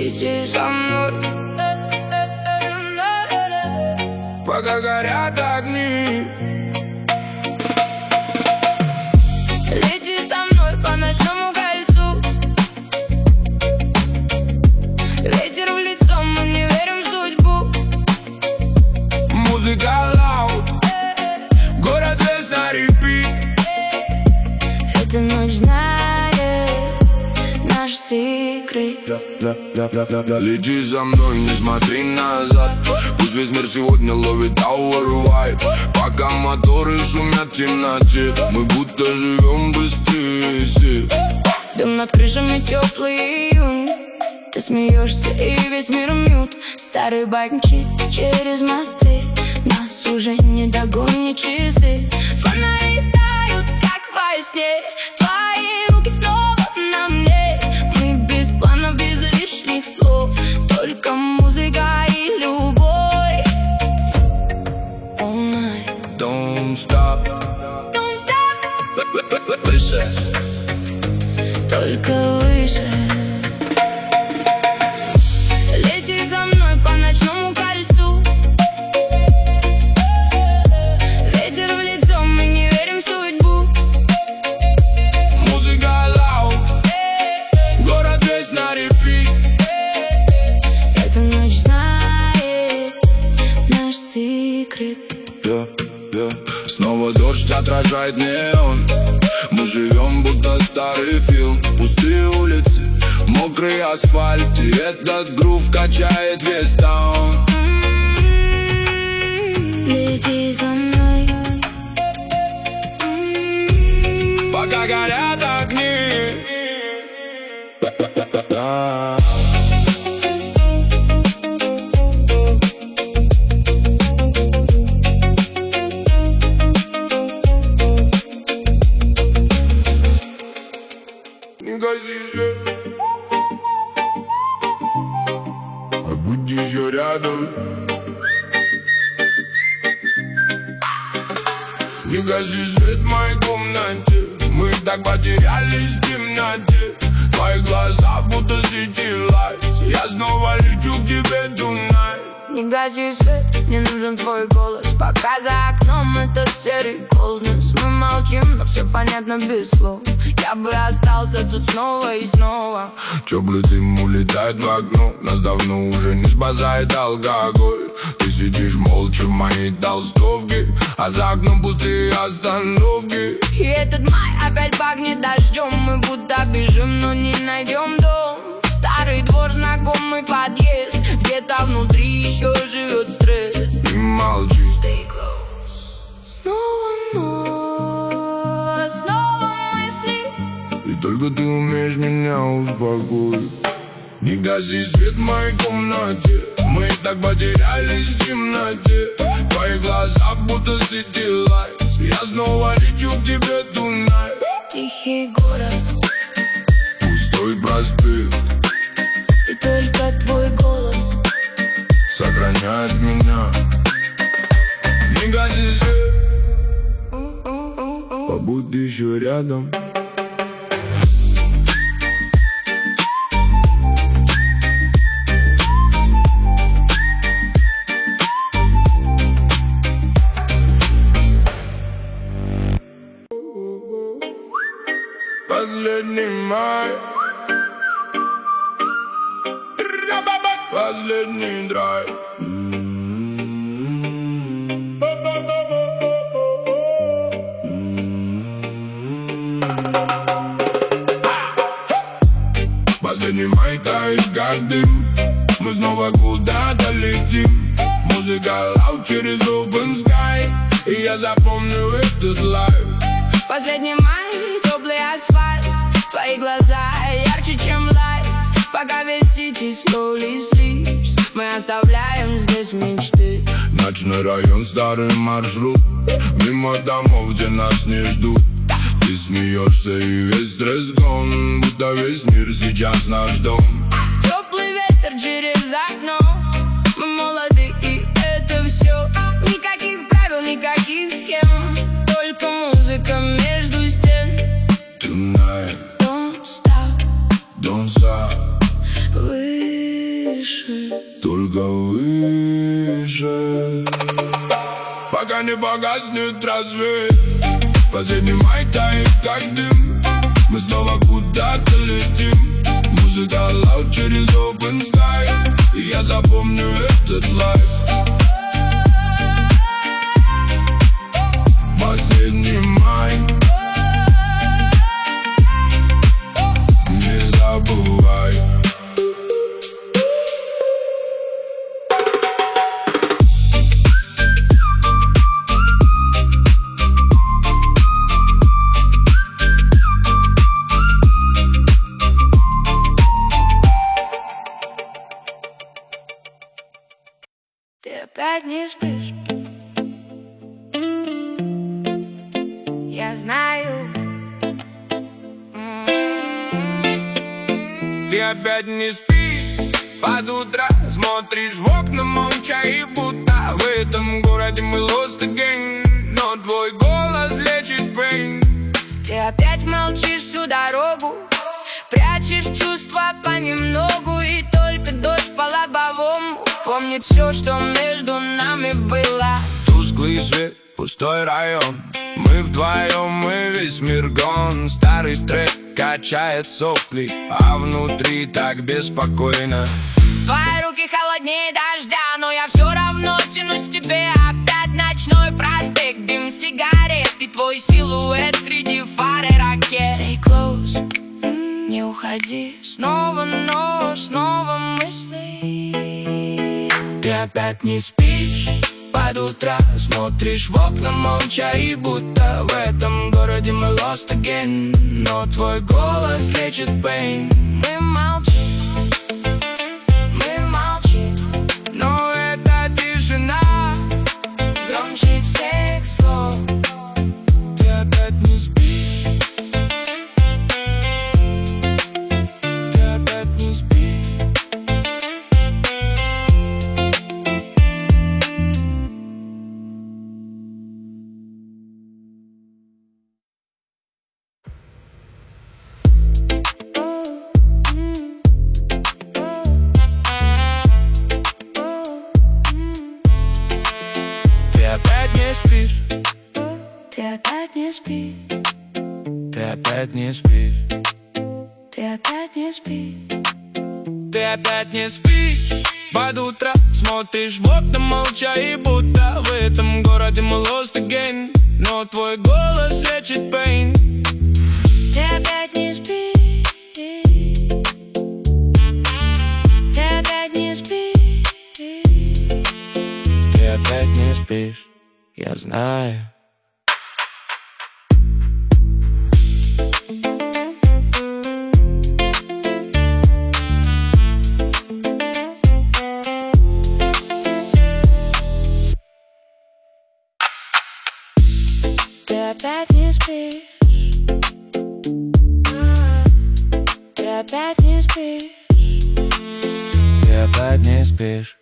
Лети со мной, пока горят огни. лети со мной по ночному кольцу. Ветер в лицо, мы не верим в судьбу. Музыка лаут, город весь на репит. Эта ночь знает наш секрет. Лети за мной, не смотри назад. Пусть весь мир сегодня ловит our vibe. Пока моторы шумят в темноте, мы будто живем быстрее. Дым над крышами, теплый июнь. Ты смеешься и весь мир мьют. Старый байк мчит через мосты. Нас уже не догонят часы. Фонари тают, как во сне. Твои руки снова на мне. Мы без планов, без лишних слов. Только музыка и любовь. All night. Don't stop, Don't stop. выше. Только выше. Лети за мной по ночному кольцу. Ветер в лицо, мы не верим в судьбу. Музыка лаут, город весь на репит. Эта ночь знает наш секрет. Снова дождь отражает неон. Мы живем, будто старый фильм. Пустые улицы, мокрый асфальт. И этот грув качает весь таун. Лети за мной, Пока горят огни. Не гаси свет, будь еще рядом. Не гаси свет в моей комнате. Мы так потерялись в темноте. Твои глаза будто сети lights. Я снова лечу к тебе tonight. не гаси свет, мне нужен твой голос. Пока за окном этот серый coldness. Мы молчим, но все понятно без слов. Я бы остался тут снова и снова. Теплый дым улетает в окно. Нас давно уже не спасает алкоголь. Ты сидишь молча в моей толстовке, а за окном пустые остановки. И этот май опять пахнет дождем. Мы будто бежим, но не найдем дом. Старый двор, знакомый подъезд. Где-то внутри еще живет стресс. Не молчи, Stay close. Снова ночь, снова мысли. и только ты умеешь меня успокоить. Не гаси свет в моей комнате. Мы так потерялись в темноте. Твои глаза будто сети lights. Я снова лечу к тебе tonight. Тихий город, Пустой проспект и только твой голос сохраняет меня. Не гаси свет, побудь еще рядом. Последний май, последний драйв. Последний май тает как дым. Мы снова куда-то летим. Музыка лаут через open sky. И я запомню этот лайв. Последний май, теплый асфальт. Твои глаза ярче, чем лайтс. Пока весь сити slowly sleeps. Мы оставляем здесь мечты. Ночной район, старый маршрут. Мимо домов, где нас не ждут. Ты смеешься и весь стресс гон. Будто весь мир сейчас наш дом. Теплый ветер через окно. Мы молоды и это все. Никаких правил, никаких схем. Только музыка между стен. Tonight, Don't stop, don't stop. we выше, только выше. Пока не погаснет рассвет, последний май тает как дым. Мы снова куда-то летим. Музыка лаут через open sky, и я запомню этот лайф. Последний май, не забывай. ты опять не спишь. Я знаю. Ты опять не спишь, под утро смотришь в окна молча, и будто в этом городе мы lost again. Но твой голос лечит pain. Ты опять молчишь всю дорогу, прячешь чувства понемногу, и только дождь по лобовому помнит все, что между нами было. Тусклый свет, пустой район, мы вдвоем, мы весь мир гон. Старый трек качает софтли, а внутри так беспокойно. Твои руки холоднее дождя, но я все равно тянусь к тебе. Опять ночной проспект, дым сигарет и твой силуэт среди фар и ракет. Stay close, не уходи. Снова ночь, снова мысли. Ты опять не спишь, под утро смотришь в окна молча, и будто в этом городе мы lost again. Но твой голос лечит pain. Мы молчим, мы молчим, но эта тишина громче всех слов. Ты опять не спишь, ты опять не спишь. Ты опять не спишь, Ты опять не спишь, ты опять не спишь. ты опять не спишь. Ты опять не спишь, под утро смотришь в окна молча, и будто в этом городе мы lost again. Но твой голос лечит pain. Ты опять не спишь, ты опять не спишь. Ты опять не спишь, я знаю. Ты опять не спишь, ты опять не спишь. Ты опять не спишь.